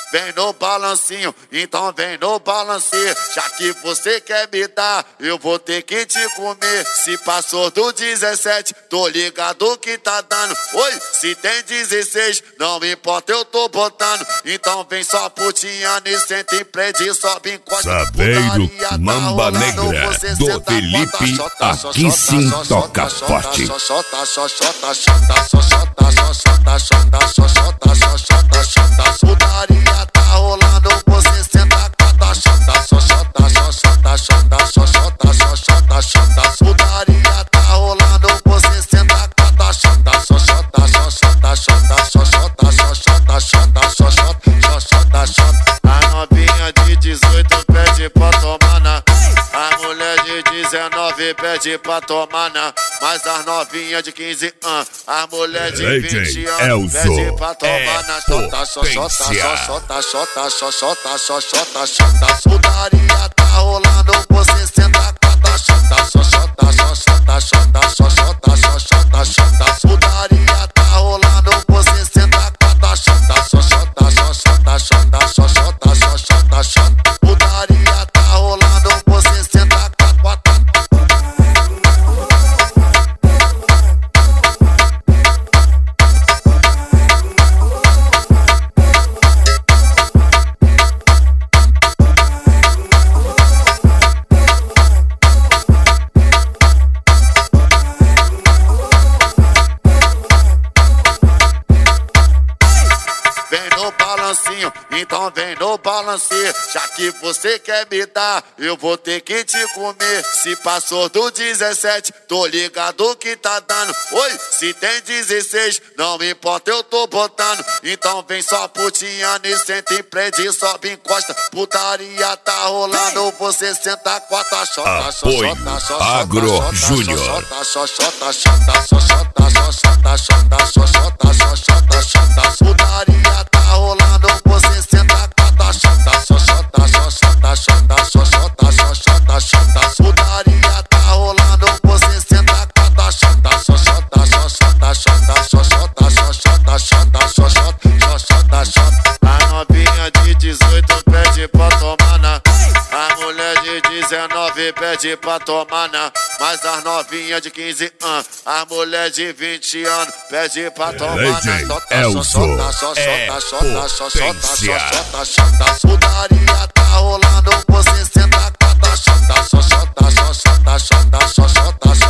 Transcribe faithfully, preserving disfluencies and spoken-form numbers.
vem no balancinho, então vem no balancinho. Já que você quer me dar, eu vou ter que te comer. Se passou do dezessete, tô ligado que tá dando. Oi, se tem dezesseis, não importa, eu tô botando. Então vem só putinhando e senta em prédio, sobe, encosta. Saveiro Mamba Negra do Felipe, aqui sim toca forte. Só xota, só xota, xota, só xota, só xota, xota, só xota, só xota, xota. Putaria tá rolando, você senta, cata, xota, só xota, só xota, xota, só xota, só xota, xota. Putaria tá rolando, você senta, cata, xota, só xota, só xota, xota, só xota, só xota, xota, só xota, só xota, xota. A novinha de dezoito pede pra tomar na, a mulher de dezenove pede pra tomar na, mas as novinhas de quinze anos, as mulher de vinte anos pede pra tomar na. Xota, só xota, só xota, xota, só xota, só xota, xota. Putaria tá rolando, você senta, cata, xota, só xota, só xota, xota, só xota, só xota, xota. Putaria tá rolando, você senta, cata, xota, só xota, só xota, xota, só xota, só xota, xota. Putaria tá rolando, você senta, cata. Então vem no balancinho, já que você quer me dar, eu vou ter que te comer. Se passou do dezessete, tô ligado que tá dando. Oi, se tem dezesseis, não importa, eu tô botando. Então vem só putinhando e senta em prédio, sobe, encosta. Putaria tá rolando, você senta, quatro, xota, só xota, só Agro Júnior. Só xota, xota, só xota, só xota, xota, só xota, só xota, xota. Putaria tá rolando, você senta, cata, xota, só xota, só xota, xota, só xota, só xota, xota. Putaria tá rolando, você senta, cata, xota, só xota, só xota, xota, só xota, só xota, xota, só xota, só xota, xota. A novinha de dezoito pede pra tomar na, a mulher de dezenove pede pra tomar na, mas as novinhas de quinze anos, a mulher de vinte anos pede pra tomar na. Só xota, só xota, xota, só xota, só xota, xota. Putaria tá rolando, você senta, cata, xota, só xota, só xota, xota, só xota, só